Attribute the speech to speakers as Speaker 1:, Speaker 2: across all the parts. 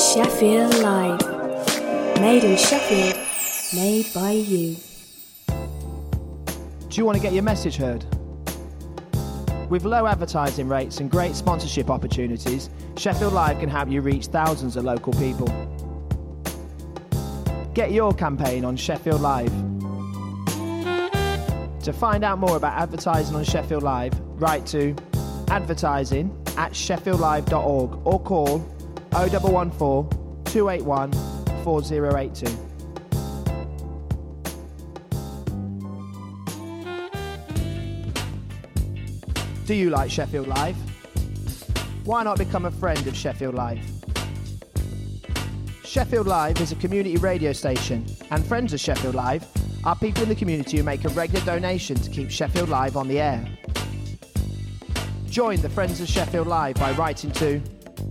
Speaker 1: Sheffield Live. Made in Sheffield, made by you.
Speaker 2: Do you want to get your message heard? With low advertising rates and great sponsorship opportunities, Sheffield Live can help you reach thousands of local people. Get your campaign on Sheffield Live. To find out more about advertising on Sheffield Live, write to advertising@sheffieldlive.org or call 0114 281 4082. Do you like Sheffield Live? Why not become a friend of Sheffield Live? Sheffield Live is a community radio station, and friends of Sheffield Live are people in the community who make a regular donation to keep Sheffield Live on the air. Join the Friends of Sheffield Live by writing to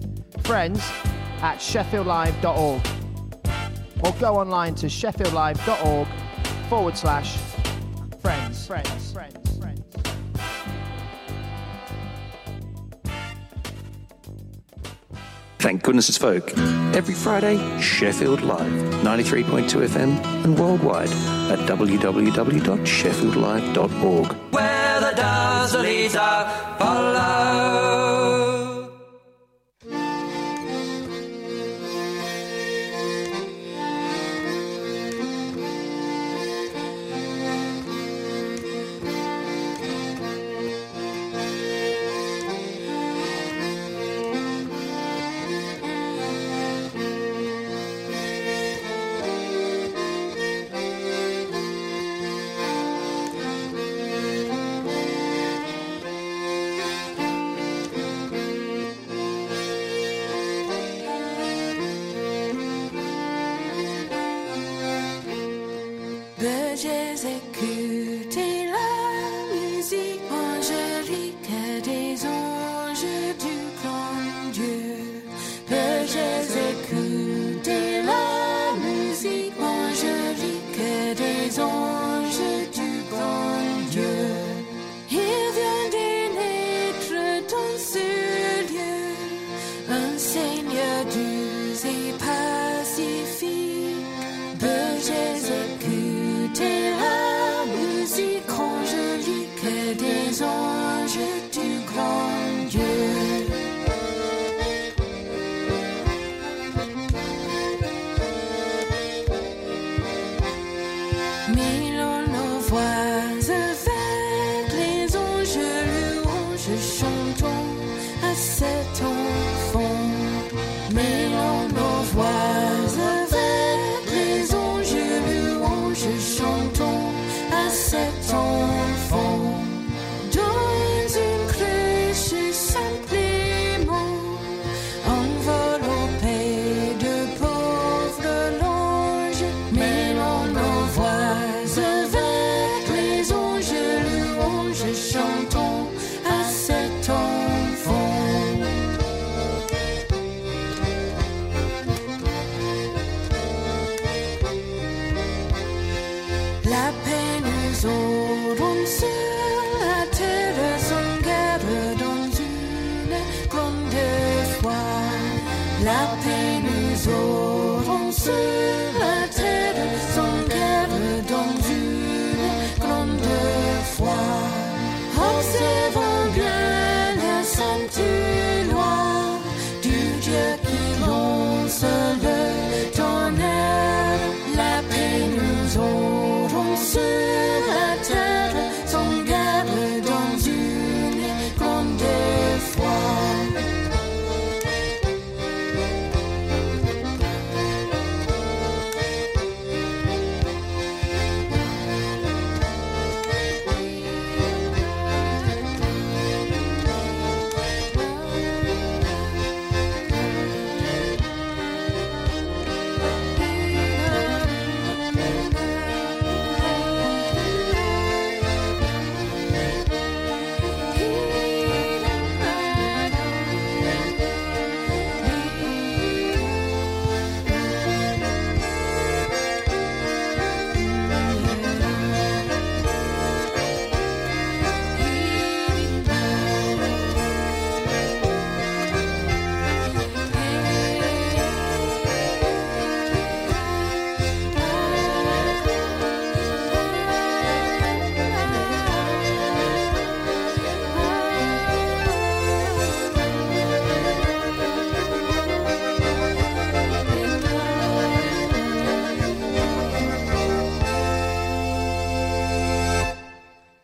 Speaker 2: friends@sheffieldlive.org or go online to sheffieldlive.org/friends.
Speaker 3: Thank goodness it's folk. Every Friday, Sheffield Live, 93.2 FM and worldwide at www.sheffieldlive.org.
Speaker 4: Where the dazzlies are follow.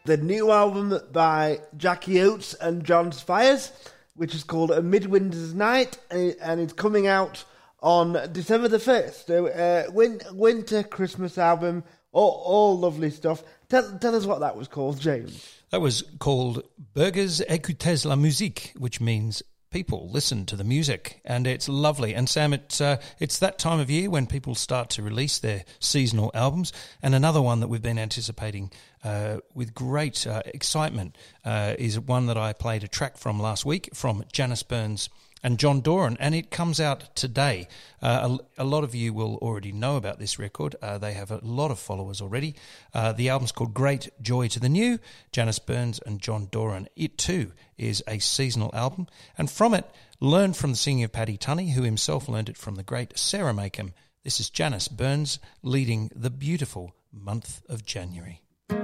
Speaker 5: the new album by Jackie Oates and John Spires, which is called A Midwinter's Night, and it's coming out on December the 1st. So, winter Christmas album, all lovely stuff. Tell us what that was called, James.
Speaker 6: That was called Burgers Écoutez la musique, which means people listen to the music, and it's lovely. And Sam, it's that time of year when people start to release their seasonal albums, and another one that we've been anticipating with great excitement is one that I played a track from last week from Janice Burns and John Doran, and it comes out today. A lot of you will already know about this record. They have a lot of followers already. The album's called Great Joy to the New, Janice Burns and John Doran. It too is a seasonal album, and from it, learn from the singing of Paddy Tunney, who himself learned it from the great Sarah Makem. This is Janice Burns leading the beautiful month of January.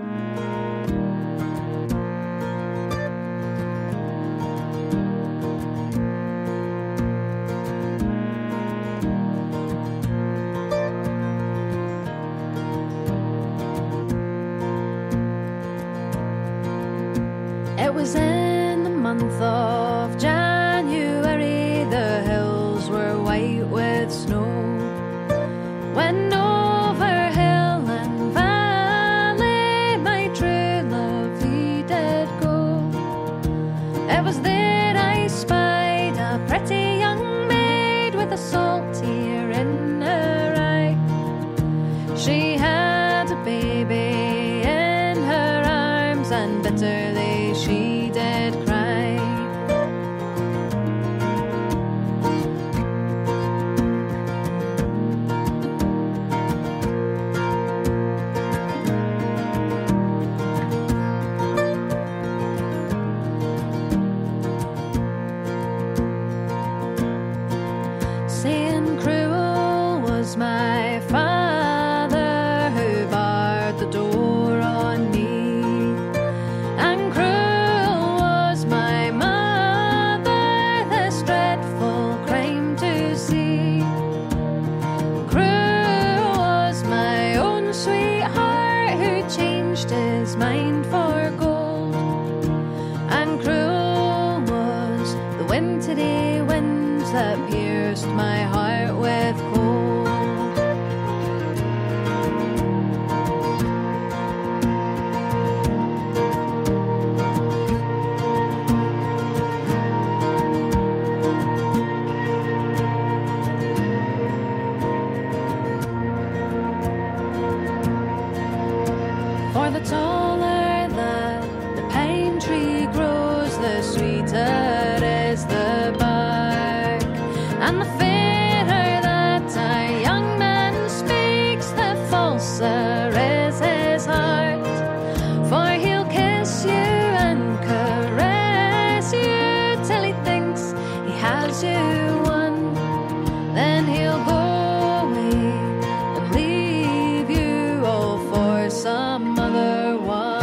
Speaker 7: It was in the month of January, the hills were white with snow. When over hill and valley my true love he did go. It was there I spied a pretty young maid with a salt tear in her eye. She had a baby in her arms, and bitterly she did cry. Saying cruel was my father who barred the door on me, and cruel was my mother, this dreadful crime to see. Cruel was my own sweetheart who changed his mind for gold, and cruel was the wintry winds that pierced my heart with cold. For the taller that the pine tree grows, the sweeter is the bark, and the fairer that a young man speaks, the falser is his heart. For he'll kiss you and caress you till he thinks he has you won. Then he'll go away and leave you all for some other one.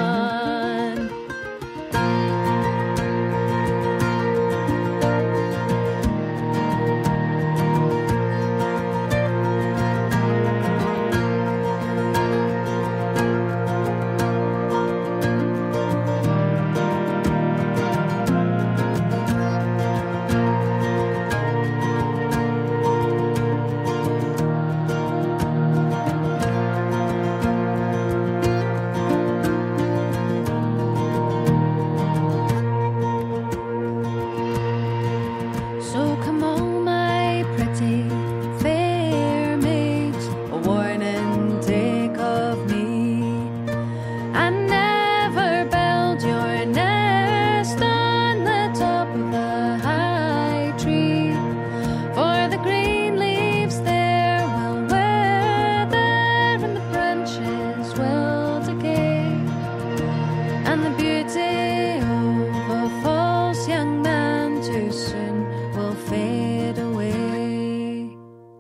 Speaker 7: So come all my pretty fair maids, a warning take of me, and never build your nest on the top of the high tree, for the green leaves there will wither and the branches will decay, and the beauty of a false young man too soon will fade away.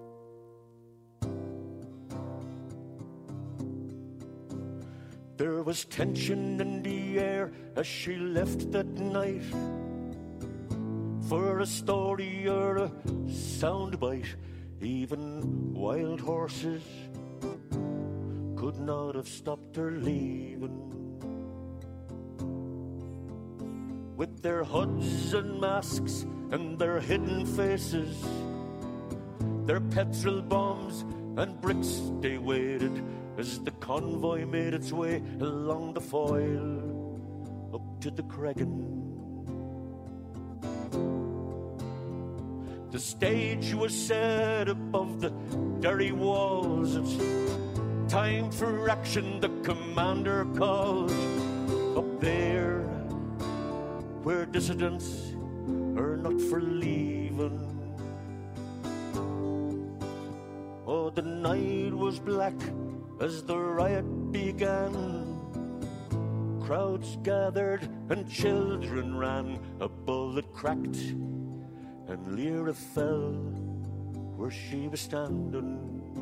Speaker 8: There was tension in the air as she left that night, for a story or a soundbite. Even wild horses could not have stopped her leaving. with their hoods and masks and their hidden faces. Their petrol bombs and bricks they waited as the convoy made its way along the Foyle up to the Cregan. The stage was set above the Derry walls. It's time for action, the commander called. Up there, where dissidents are not for leaving. Oh, the night was black as the riot began. Crowds gathered and children ran. A bullet cracked and Lyra fell where she was standing.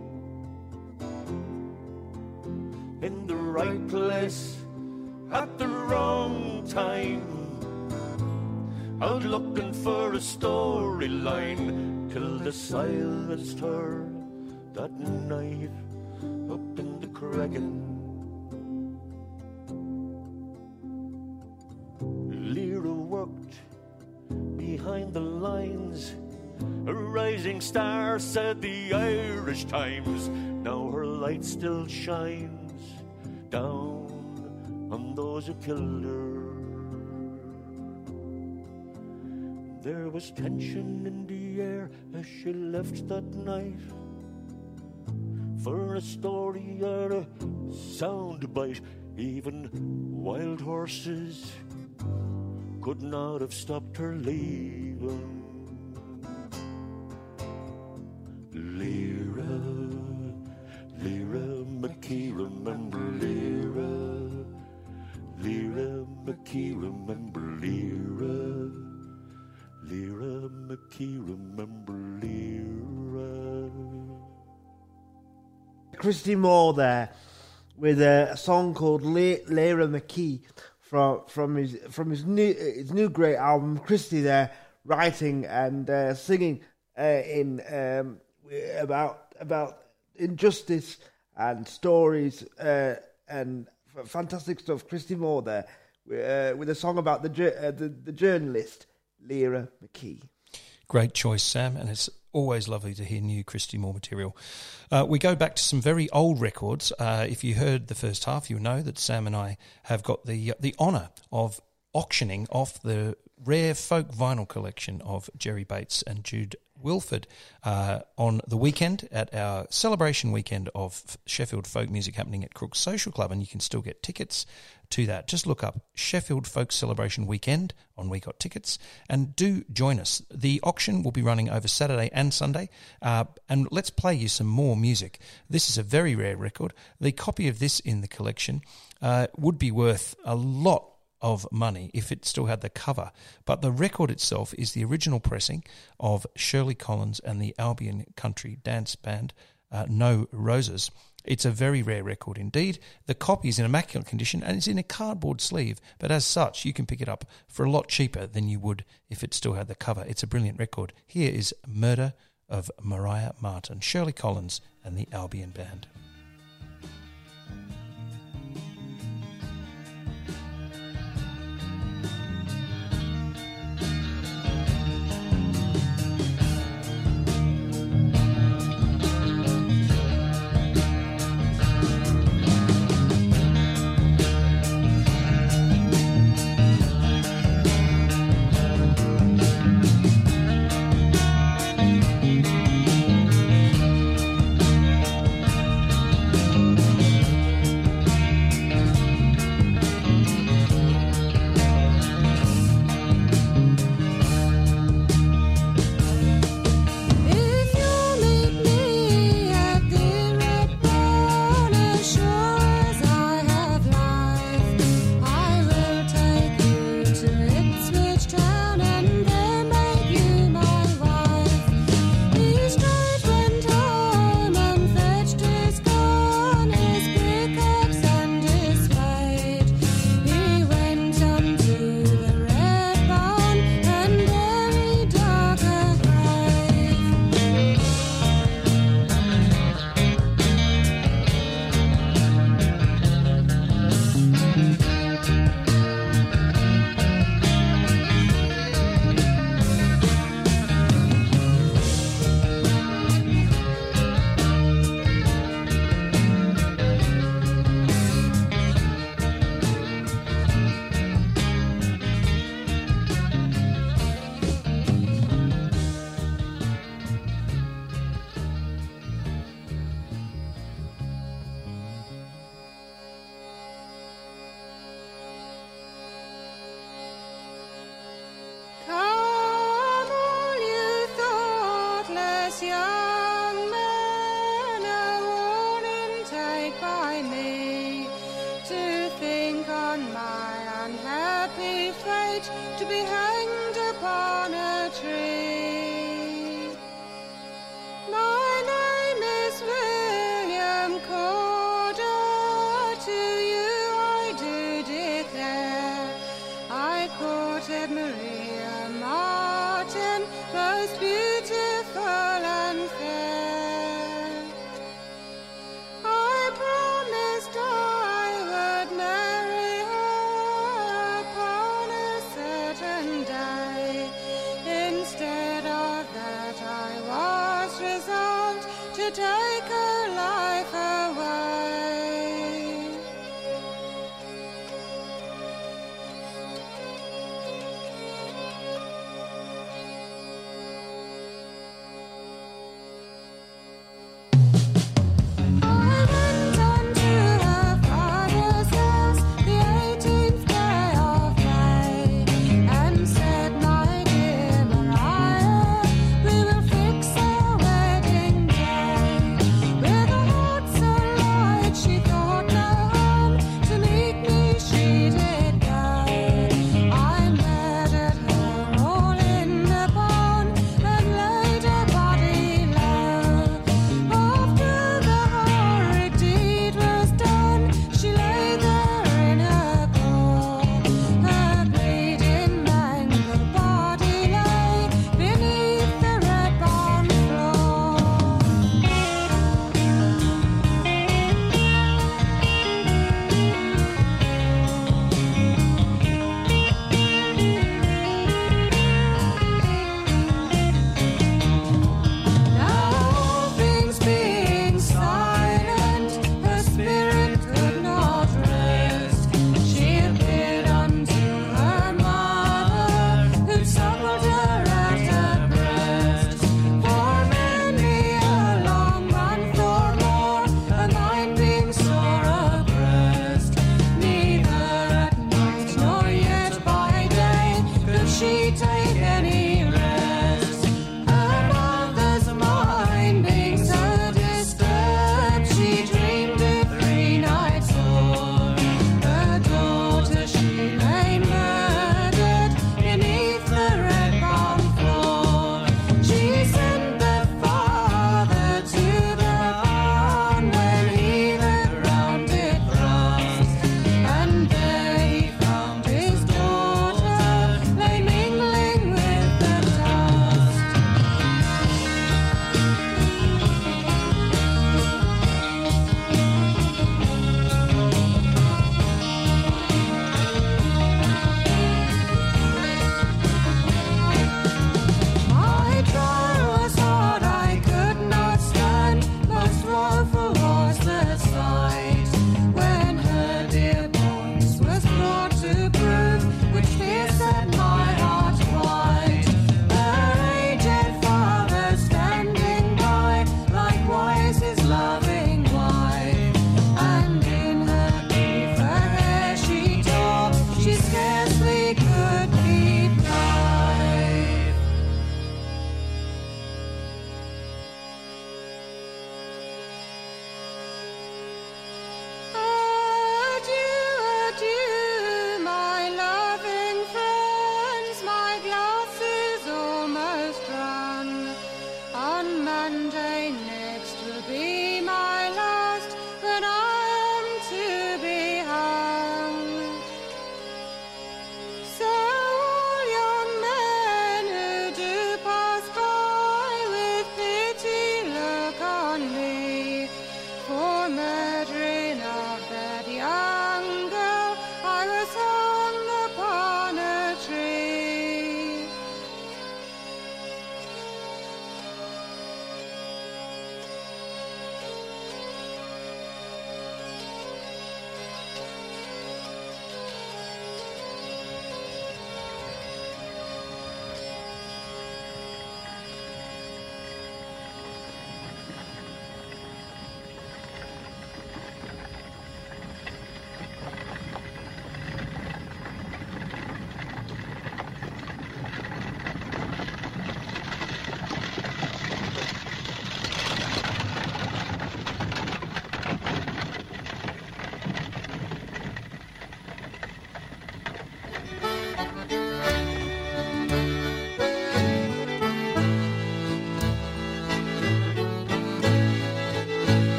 Speaker 8: In the right place at the wrong time, out looking for a storyline, till they silenced her that night up in the Cregan. Lyra worked behind the lines. A rising star, said the Irish Times. Now her light still shines down on those who killed her. There was tension in the air as she left that night, for a story or a soundbite. Even wild horses could not have stopped her leaving. Lyra, Lyra McKee, remember Lyra. Lyra McKee, remember Lyra. Lyra McKee, remember Lyra.
Speaker 5: Christy Moore there with a song called Lyra McKee from his new great album. Christy there writing and singing about injustice and stories and fantastic stuff. Christy Moore there with a song about the journalist Lyra McKee.
Speaker 6: Great choice, Sam, and it's always lovely to hear new Christy Moore material. We go back to some very old records. If you heard the first half, you'll know that Sam and I have got the honour of auctioning off the rare folk vinyl collection of Jerry Bates and Jude Wilford on the weekend at our celebration weekend of Sheffield folk music happening at Crook's Social Club, and you can still get tickets to that. Just look up Sheffield Folk Celebration Weekend on We Got Tickets and do join us. The auction will be running over Saturday and Sunday, and let's play you some more music. This is a very rare record. The copy of this in the collection would be worth a lot of money if it still had the cover, but the record itself is the original pressing of Shirley Collins and the Albion Country Dance Band, No Roses. It's a very rare record indeed. The copy is in immaculate condition and it's in a cardboard sleeve, but as such you can pick it up for a lot cheaper than you would if it still had the cover. It's a brilliant record. Here is Murder of Mariah Martin, Shirley Collins and the Albion Band.
Speaker 9: night to be hanged upon a tree. My name is William Corder, to you I do declare. I courted Maria Martin, most beautiful and fair. I promised I would marry her upon a certain day. Instead of that, I was resolved to take her life away. With a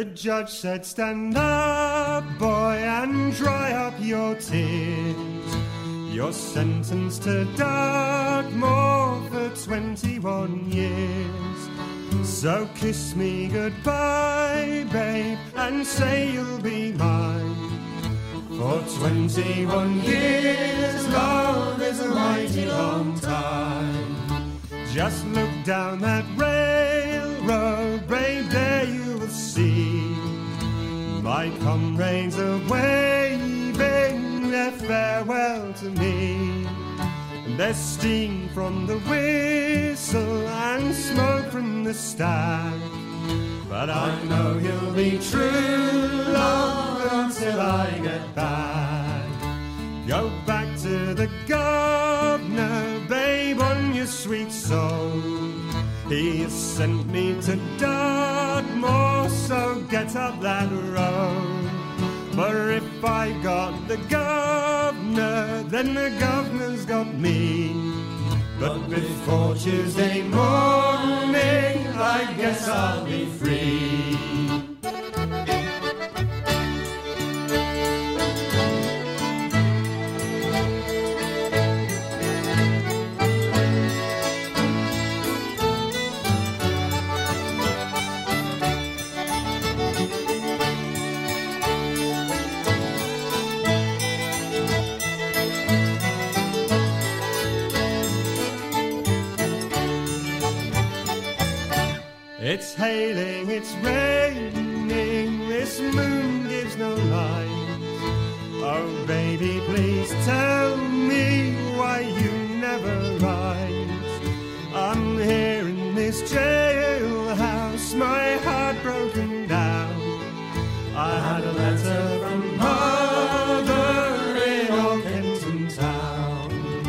Speaker 10: The judge said, stand up, boy, and dry up your tears. You're sentenced to Dartmoor for 21 years. So kiss me goodbye, babe, and say you'll be mine. For 21 years, love is a mighty long time. Just look down that railroad, babe, there you will see my comrades are waving their farewell to me. And there's steam from the whistle and smoke from the stack, but I know you'll be true love until I get back. Go back to the governor, babe, on your sweet soul. He has sent me to Dartmoor, so get up that road. For if I got the governor, then the governor's got me. But before Tuesday morning, I guess I'll be free. It's hailing, it's raining, this moon gives no light. Oh baby, please tell me why you never write. I'm here in this jailhouse, my heart broken down. I had a letter from mother in old Kenton town.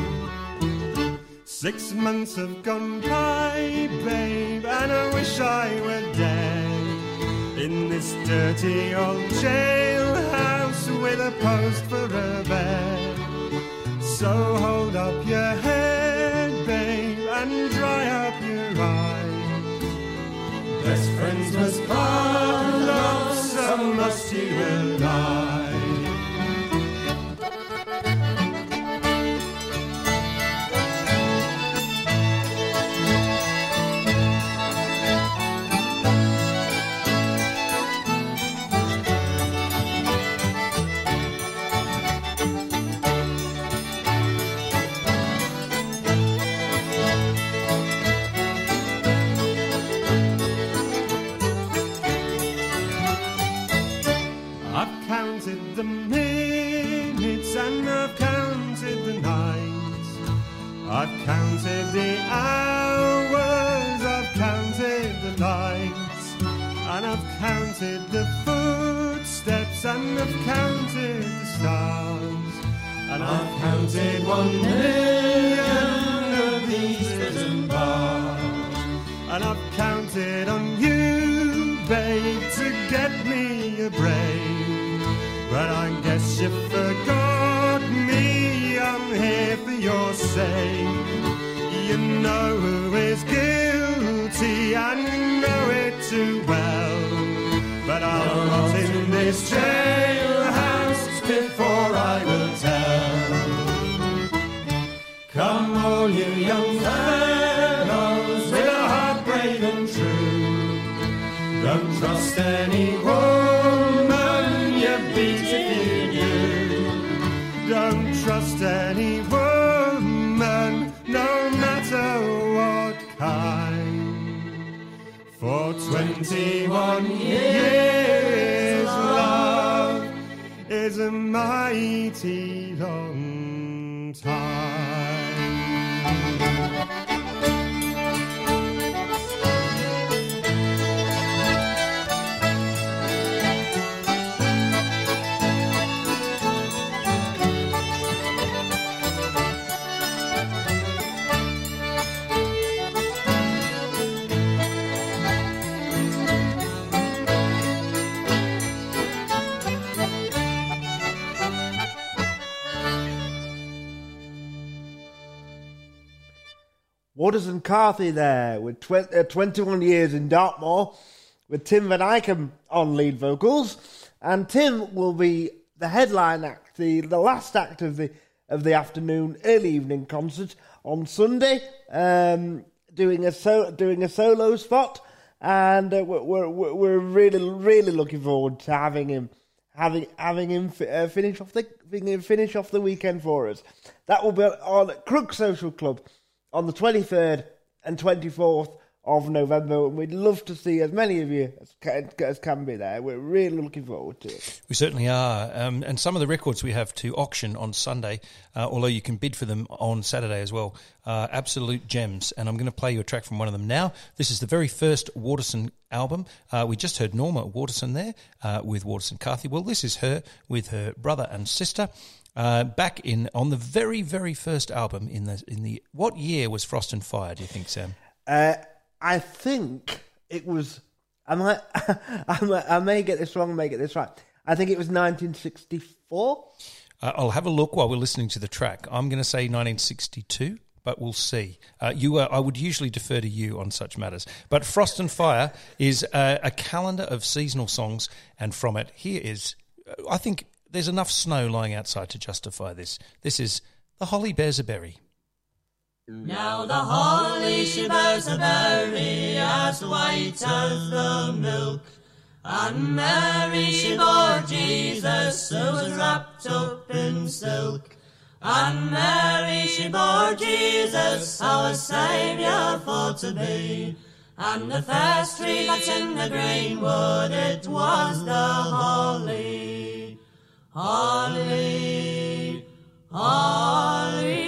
Speaker 10: 6 months have gone by, babe, and I wish I were dead in this dirty old jailhouse with a post for a bed. So hold up your head, babe, and dry up your eyes. Best friends must part, love, so must you and I. The minutes and I've counted the nights, I've counted the hours, I've counted the lights, and I've counted the footsteps and I've counted the stars, and I've counted 1 million of these prison bars, and I've counted on you, babe, to get me a break. But I guess you forgot me, I'm here for your sake. You know who is guilty and you know it too well. But I'll rot in this jailhouse before I will tell. Come all you young fellows with a heart brave and true. Don't trust any woman you beat if you do. Don't trust any woman, no matter what kind. For 21 years, love is a mighty long time.
Speaker 5: Waters and Carthy there with 21 years in Dartmoor. with Tim Van Eyck on lead vocals, and Tim will be the headline act, the last act of the afternoon, early evening concert on Sunday, doing a solo spot, and we're really looking forward to having him finish off the weekend for us. That will be on Crook Social Club on the 23rd and 24th of November, and we'd love to see as many of you as can be there. We're really looking forward to it.
Speaker 6: We certainly are. And some of the records we have to auction on Sunday, although you can bid for them on Saturday as well, are absolute gems. And I'm going to play you a track from one of them now. This is the very first Waterson album. We just heard Norma Waterson there with Waterson Carthy. Well, this is her with her brother and sister. Back on the very, very first album in the what year was Frost and Fire, do you think, Sam?
Speaker 5: I think it was. I may get this wrong, may get this right. I think it was 1964.
Speaker 6: I'll have a look while we're listening to the track. I'm going to say 1962, but we'll see. I would usually defer to you on such matters. But Frost and Fire is a calendar of seasonal songs, and from it, here is. I think there's enough snow lying outside to justify this. This is The Holly Bears a Berry.
Speaker 4: Now the holly she bears a berry as white as the milk, and Mary she bore Jesus who was wrapped up in silk, and Mary she bore Jesus our Saviour for to be, and the first tree that's in the greenwood it was the holly, holly, holly.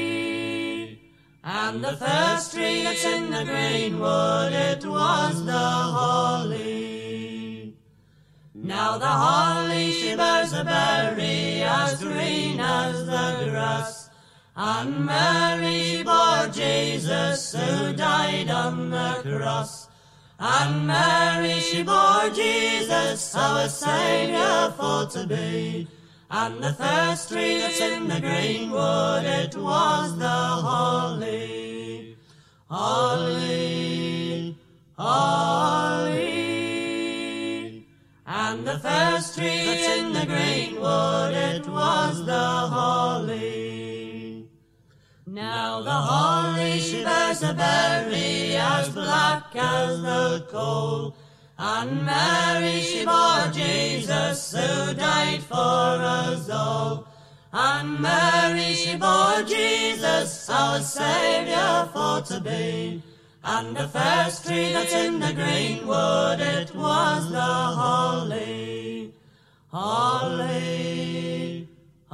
Speaker 4: And the first tree that's in the greenwood, it was the holly. Now the holly, she bears a berry as green as the grass, and Mary, she bore Jesus who died on the cross, and Mary, she bore Jesus our Saviour for to be. And the first tree that's in the greenwood, it was the holly, holly, holly. And the first tree that's in the greenwood, it was the holly. Now the holly, she bears a berry as black as the coal, and Mary, she bore Jesus who died for us all. And Mary, she bore Jesus our Saviour for to be. And the first tree that's in the greenwood, it was the holly, holly,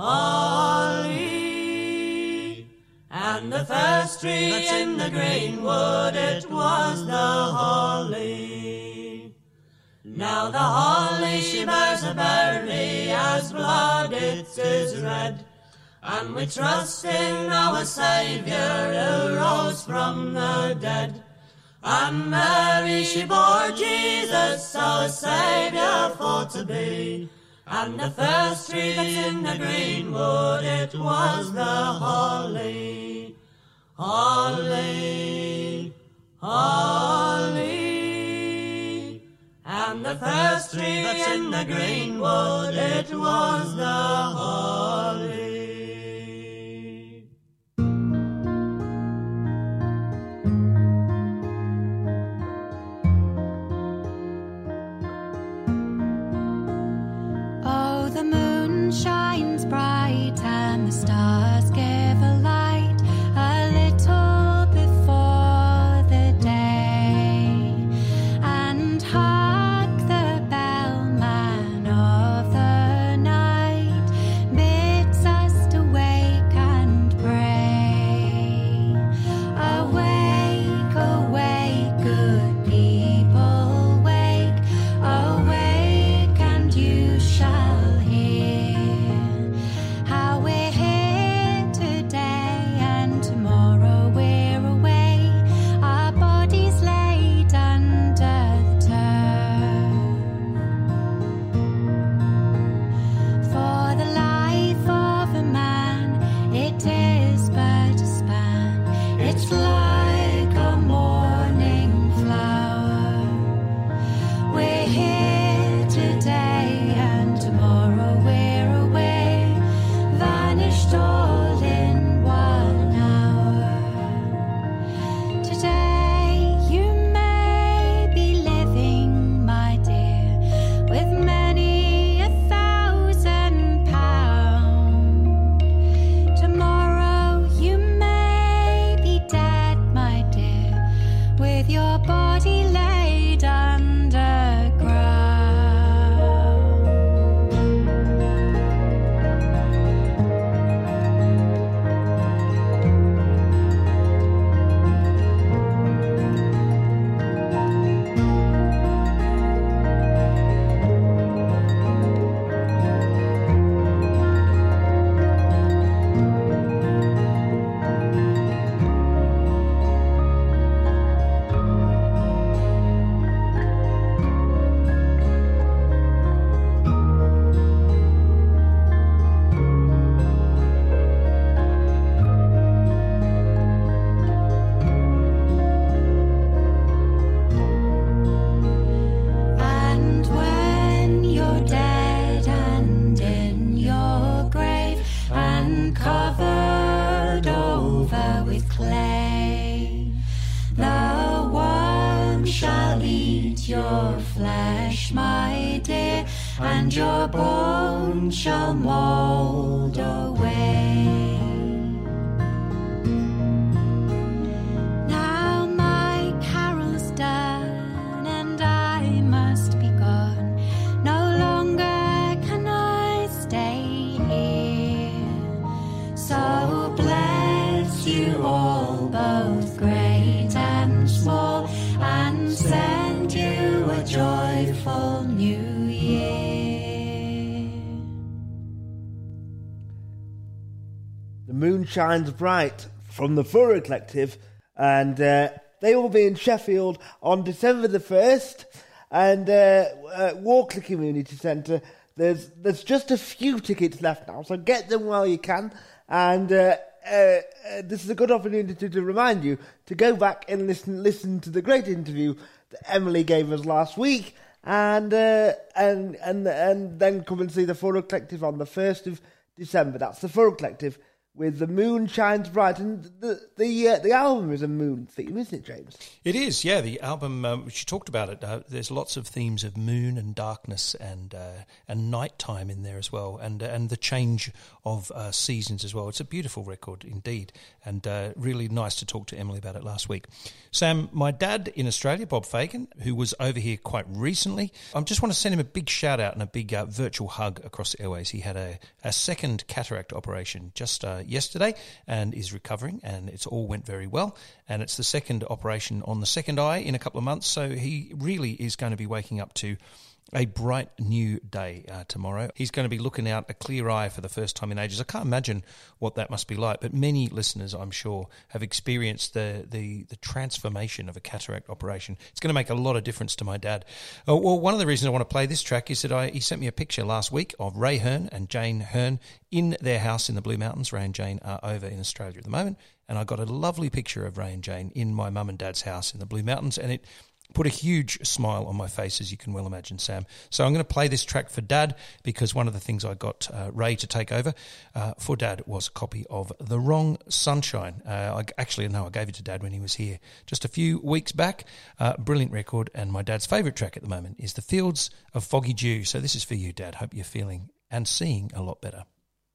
Speaker 4: holly. And the first tree that's in the greenwood, it was the holly. Now the holly, she bears a berry as blood it is red, and we trust in our Saviour who rose from the dead. And Mary, she bore Jesus our Saviour for to be, and the first tree that's in the greenwood, it was the holly, holly, holly. And the first tree that's in the greenwood, it was the holly.
Speaker 7: Oh, the moon shines bright and the stars give a light a little before the day, and hark the bellman of the night bids us
Speaker 4: eat your flesh, my dear, and your bones shall mould away. Now my carol's done, and I must be gone. No longer can I stay here. So bless you all, both great and small, and send you a joyful new year.
Speaker 5: The Moon Shines Bright from the Furrow Collective, and they will be in Sheffield on December the 1st, and Walkley Community Centre. There's just a few tickets left now, so get them while you can, and this is a good opportunity to remind you to go back and listen to the great interview that Emily gave us last week, and then come and see the Furrow Collective on the 1st of December. That's the Furrow Collective with The Moon Shines Bright, and the album is a moon theme, isn't it, James?
Speaker 6: It is, yeah. The album, she talked about it. There's lots of themes of moon and darkness and nighttime in there as well, and the change of seasons as well. It's a beautiful record indeed, and really nice to talk to Emily about it last week. Sam, my dad in Australia, Bob Fagan, who was over here quite recently, I just want to send him a big shout out and a big virtual hug across the airways. He had a second cataract operation just yesterday and is recovering, and it's all went very well, and it's the second operation on the second eye in a couple of months, so he really is going to be waking up to a bright new day tomorrow. He's going to be looking out a clear eye for the first time in ages. I can't imagine what that must be like, but many listeners, I'm sure, have experienced the transformation of a cataract operation. It's going to make a lot of difference to my dad. Well, one of the reasons I want to play this track is that he sent me a picture last week of Ray Hearn and Jane Hearn in their house in the Blue Mountains. Ray and Jane are over in Australia at the moment, and I got a lovely picture of Ray and Jane in my mum and dad's house in the Blue Mountains, and it put a huge smile on my face, as you can well imagine, Sam. So I'm going to play this track for Dad, because one of the things I got Ray to take over for Dad was a copy of The Wrong Sunshine. I gave it to Dad when he was here just a few weeks back. Brilliant record, and my dad's favourite track at the moment is The Fields of Foggy Dew. So this is for you, Dad. Hope you're feeling and seeing a lot better.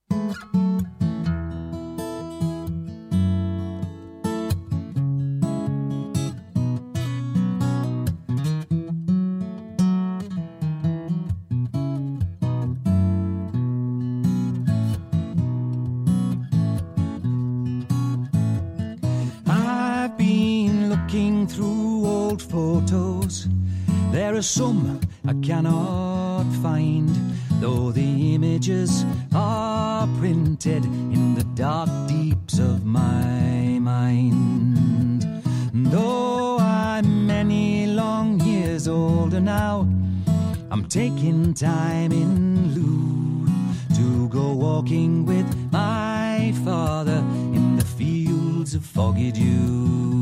Speaker 11: Through old photos, there are some I cannot find, though the images are printed in the dark deeps of my mind. Though I'm many long years older now, I'm taking time in lieu to go walking with my father in the fields of foggy dew.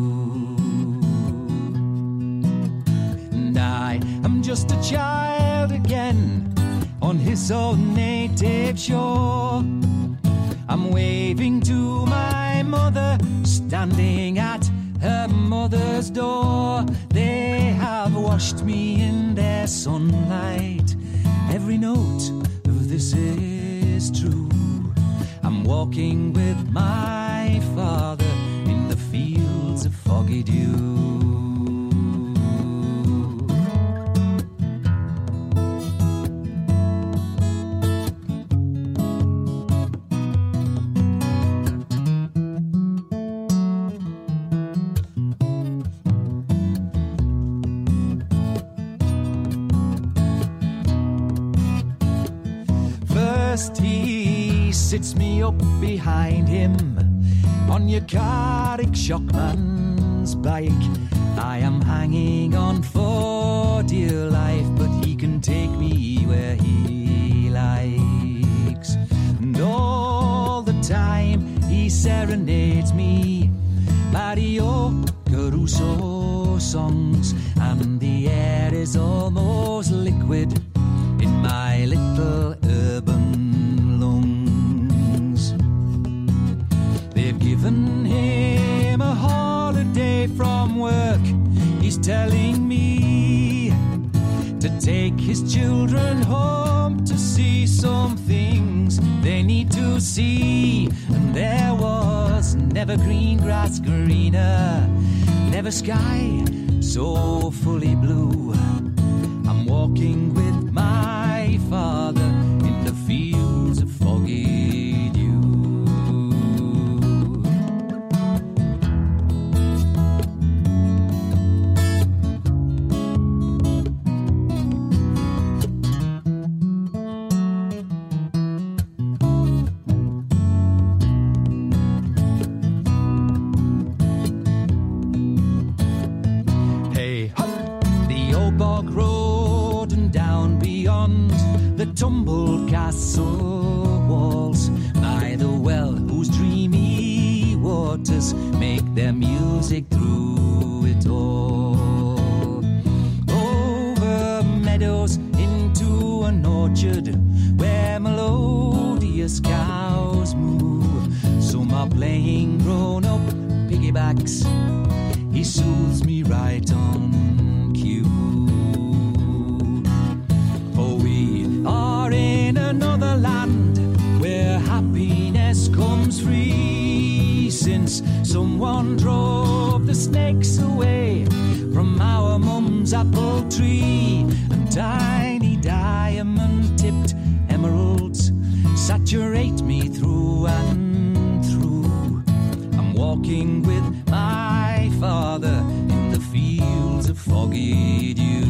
Speaker 11: I'm just a child again on his own native shore. I'm waving to my mother, standing at her mother's door. They have washed me in their sunlight. Every note of this is true. I'm walking with my father in the fields of foggy dew. He sits me up behind him on your Carrick Shockman's bike. I am hanging on for dear life, but he can take me where he likes. And all the time he serenades me Mario Caruso songs, and the air is almost liquid in my little urban lungs. They've given him a holiday from work. He's telling me to take his children home to see some things they need to see. And there was never green grass greener, never sky so fully blue. I'm walking with my father in the fields of foggy dew. Tumbled castle walls by the well whose dreamy waters make their music through it all. Over meadows into an orchard where melodious cows moo. Some are playing grown-up piggybacks. He soothes me right on cue. Are in another land where happiness comes free, since someone drove the snakes away from our mum's apple tree. And tiny diamond-tipped emeralds saturate me through and through. I'm walking with my father in the fields of foggy dew.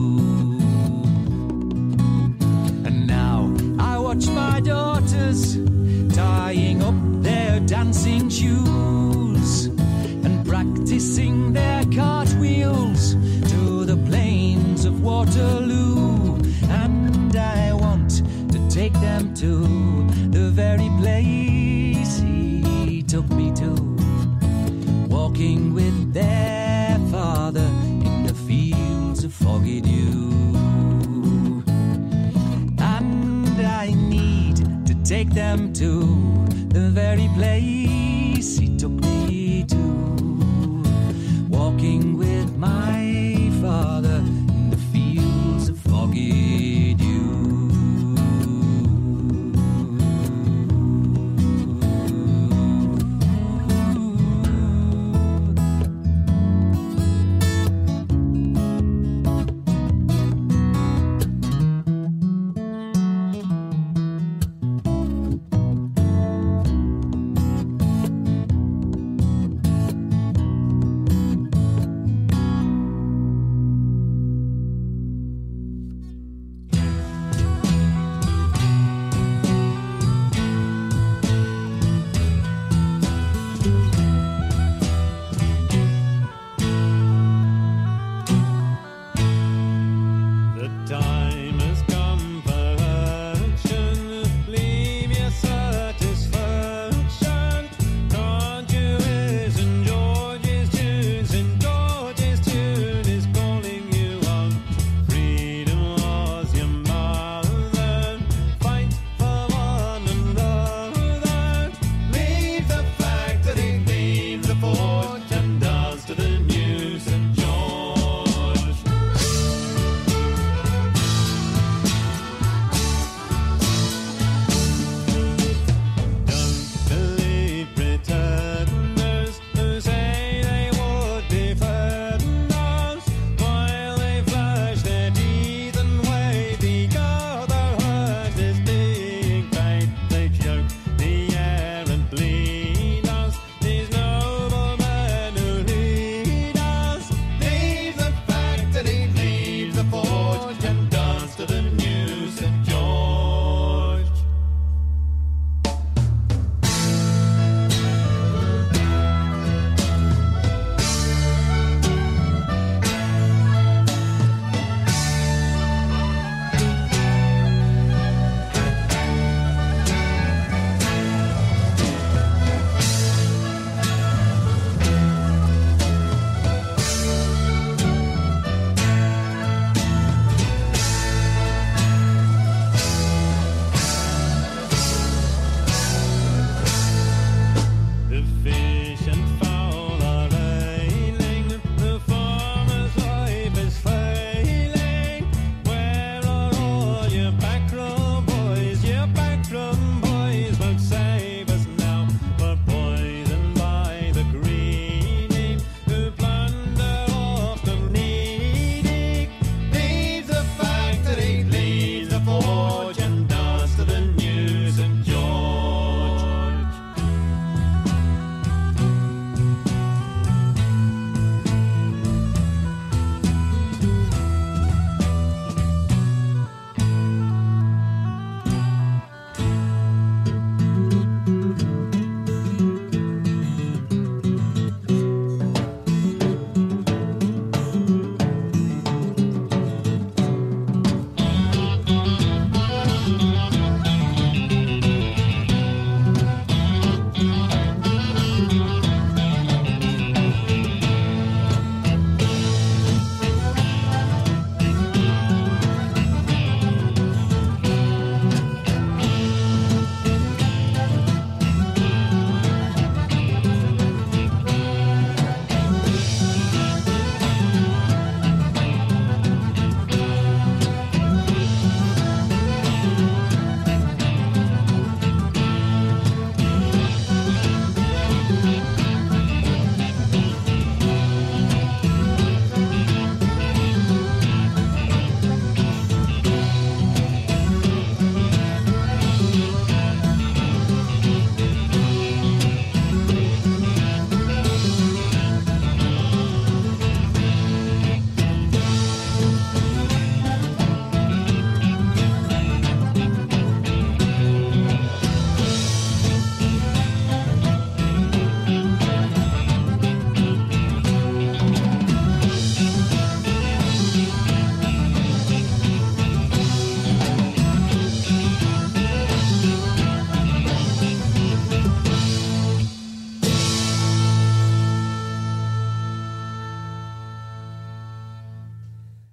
Speaker 11: Watch my daughters tying up their dancing shoes and practicing their cartwheels to the plains of Waterloo. And I want to take them to the very place he took me to, walking with their father in the fields of foggy dew. I need to take them to the very place he took me to, walking with my father in the fields of foggy dew.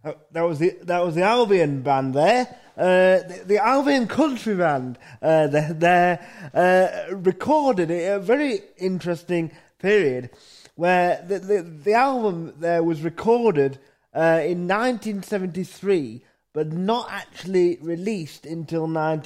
Speaker 5: That was the Albion band there. The Albion Country Band. They recorded a very interesting period where the album there was recorded in 1973, but not actually released until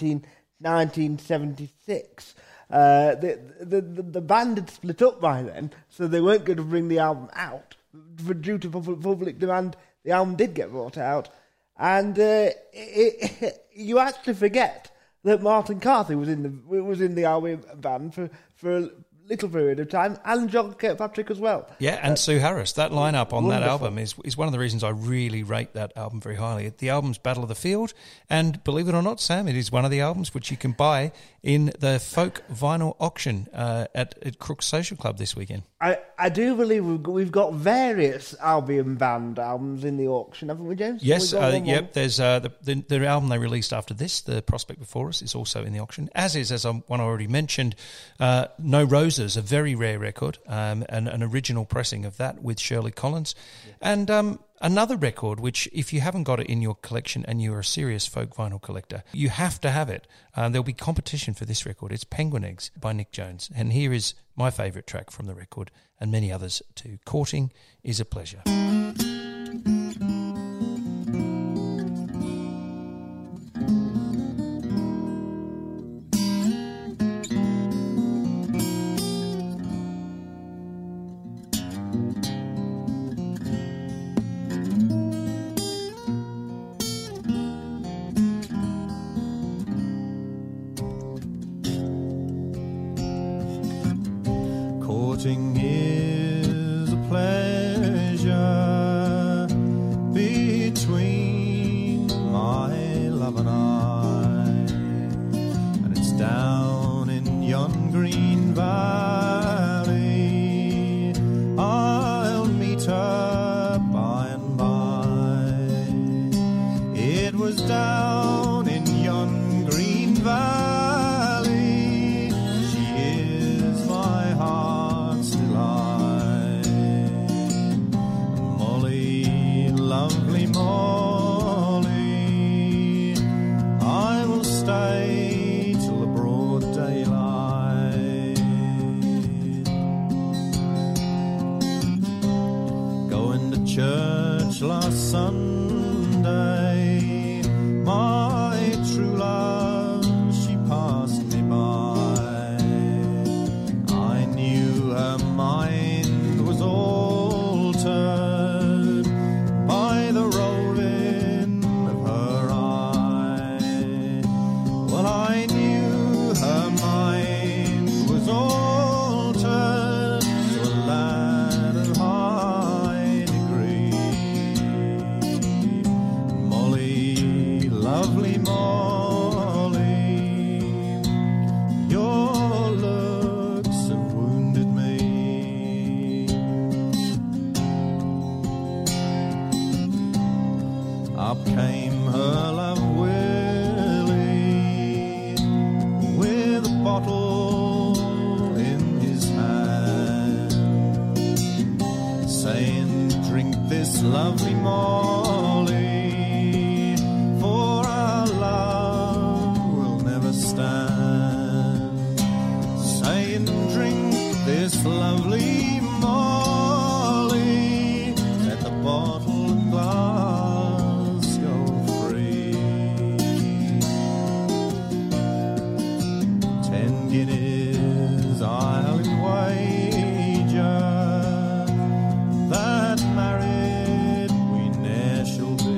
Speaker 5: 1976. The band had split up by then, so they weren't going to bring the album out. Due to public demand, the album did get brought out, and you actually forget that Martin Carthy was in the Albion band for a little period of time, and John Kirkpatrick as well.
Speaker 6: Yeah, and Sue Harris. That lineup on that
Speaker 5: Wonderful.
Speaker 6: album is one of the reasons I really rate that album very highly. The album's Battle of the Field, and believe it or not, Sam, it is one of the albums which you can buy in the folk vinyl auction at Crooks Social Club this weekend.
Speaker 5: I do believe we've got various Albion band albums in the auction, haven't we, James?
Speaker 6: Yes, yep. There's the album they released after this, The Prospect Before Us, is also in the auction. As is, as one I already mentioned, No Roses, a very rare record, and an original pressing of that with Shirley Collins, and another record which, if you haven't got it in your collection and you're a serious folk vinyl collector, you have to have it. There'll be competition for this record. It's Penguin Eggs by Nick Jones, and here is my favourite track from the record, and many others too. Courting is a Pleasure.
Speaker 12: Courting is a pleasure between my love and I, and it's down in yon green valley I'll meet her by and by. It was down in yon green valley, she is my heart's delight. Molly, lovely Molly, I will stay till the broad daylight. Going to church last Sunday, my true love, she passed me by. I knew her mind was altered by the rolling of her eye. Well, I knew her mind was altered to a lad of high degree. Molly, lovely Molly, your looks have wounded me. Up came her love Willie with a bottle in his hand, saying, drink this lovely Molly, for our love will never stand. Saying, drink this lovely Molly, let the bottle and glass go free. 10 guineas I'll wager that married we ne'er shall be.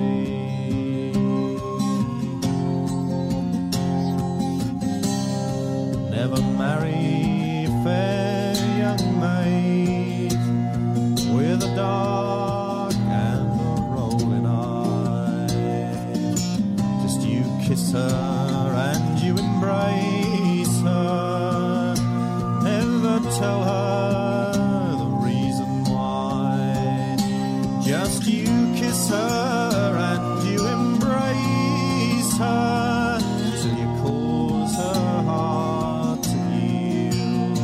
Speaker 12: Never marry, fair young maid, with a dark and a rolling eye. Just you kiss her and you embrace her, never tell her the reason why. Just you kiss her and you embrace her, till you cause her heart to yield.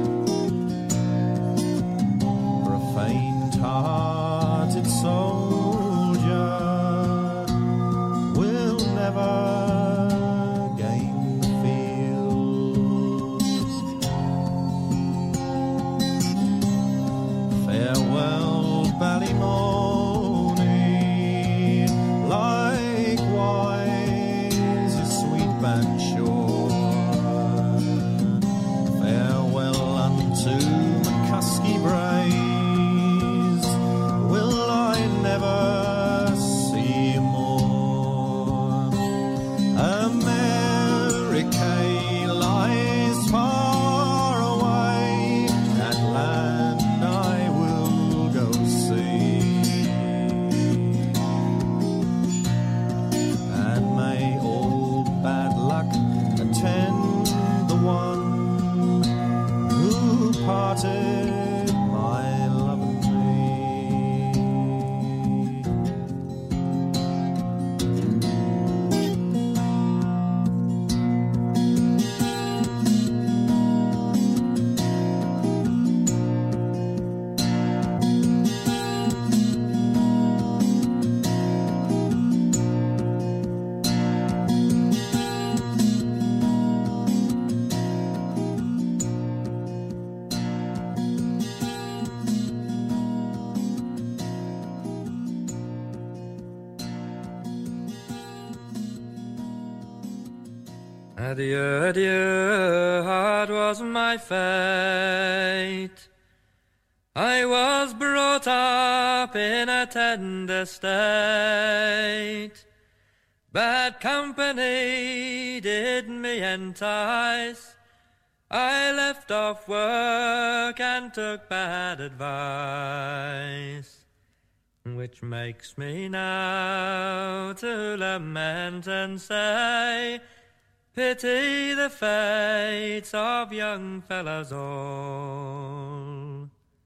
Speaker 12: For a faint-hearted soul
Speaker 13: Adieu, adieu, hard was my fate. I was brought up in a tender state. Bad company did me entice. I left off work and took bad advice, which makes me now to lament and say, pity the fates of young fellows all.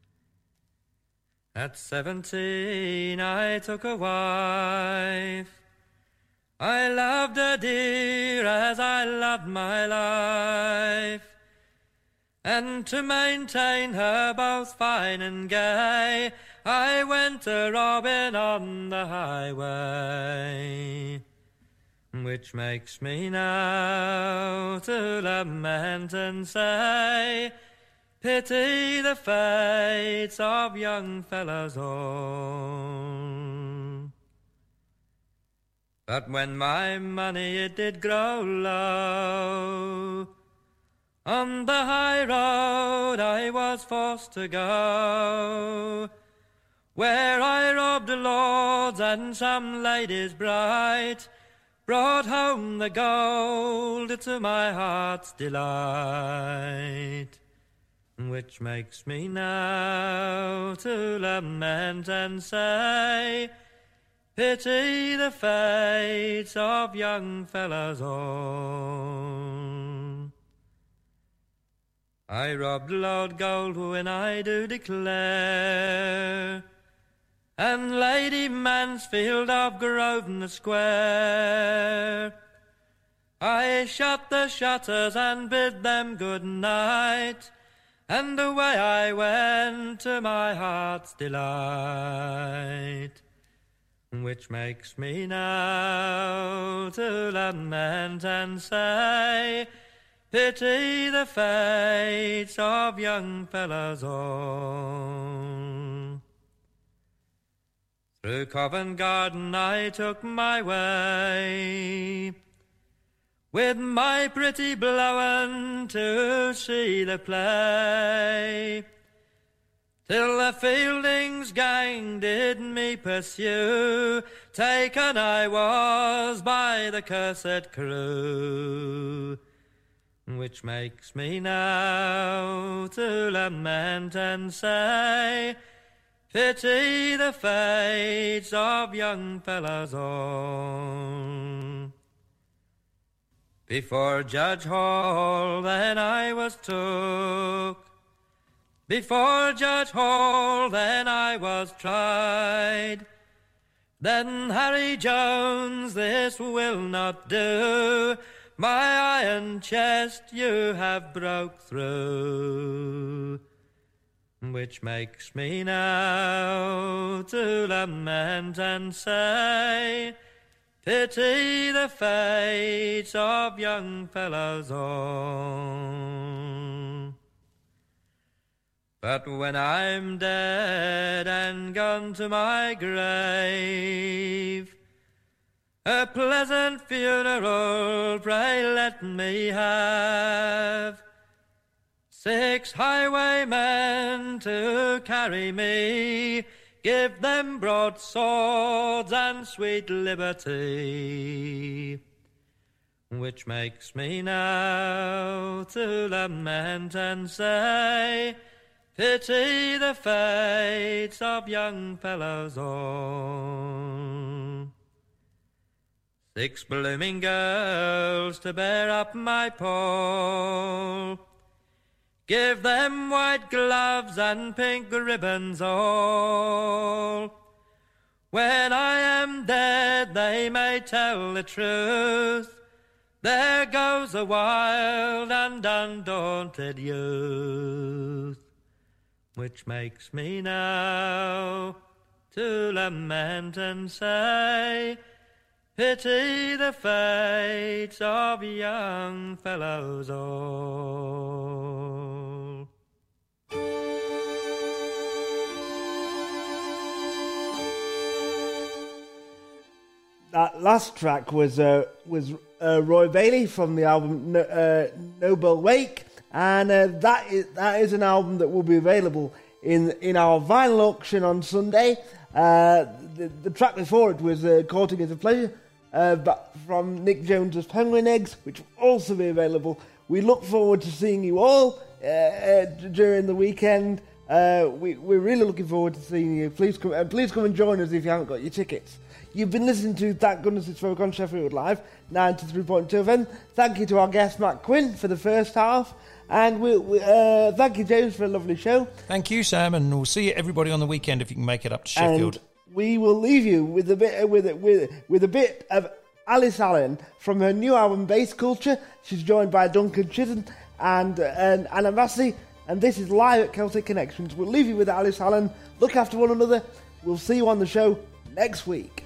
Speaker 13: At 17 I took a wife. I loved her dear as I loved my life, and to maintain her both fine and gay, I went a-robbing on the highway, which makes me now to lament and say, pity the fates of young fellows all. But when my money it did grow low, on the high road I was forced to go, where I robbed lords and some ladies bright, brought home the gold to my heart's delight, which makes me now to lament and say, pity the fates of young fellows all. I robbed Lord Goldwyn, I do declare, and Lady Mansfield of Grosvenor Square. I shut the shutters and bid them good night, and away I went to my heart's delight, which makes me now to lament and say, pity the fates of young fellows all. Through Covent Garden I took my way, with my pretty Blowen to see the play, till the Fielding's gang did me pursue, taken I was by the cursed crew, which makes me now to lament and say, pity the fates of young fellows all. Before Judge Hall then I was took, before Judge Hall then I was tried. Then Harry Jones, this will not do, my iron chest you have broke through, which makes me now to lament and say, pity the fates of young fellows all. But when I'm dead and gone to my grave, a pleasant funeral pray let me have. 6 highwaymen to carry me, give them broadswords and sweet liberty, which makes me now to lament and say, pity the fates of young fellows all. 6 blooming girls to bear up my pole, give them white gloves and pink ribbons all. When I am dead they may tell the truth, there goes a wild and undaunted youth, which makes me now to lament and say, pity the fates of young fellows all.
Speaker 5: That last track was Roy Bailey from the album Noble Wake, and that is an album that will be available in our vinyl auction on Sunday. The track before it was Courting Is a Pleasure, but from Nick Jones's Penguin Eggs, which will also be available. We look forward to seeing you all during the weekend. We're really looking forward to seeing you. Please come and join us if you haven't got your tickets. You've been listening to Thank Goodness It's Folk on Sheffield Live, 93.2 FM. Thank you to our guest Matt Quinn for the first half, and thank you, James, for a lovely show.
Speaker 6: Thank you, Sam, and we'll see you everybody on the weekend if you can make it up to Sheffield.
Speaker 5: And we will leave you with a bit of Alice Allen from her new album Bass Culture. She's joined by Duncan Chisholm and Anna Massey, and this is live at Celtic Connections. We'll leave you with Alice Allen. Look after one another. We'll see you on the show next week.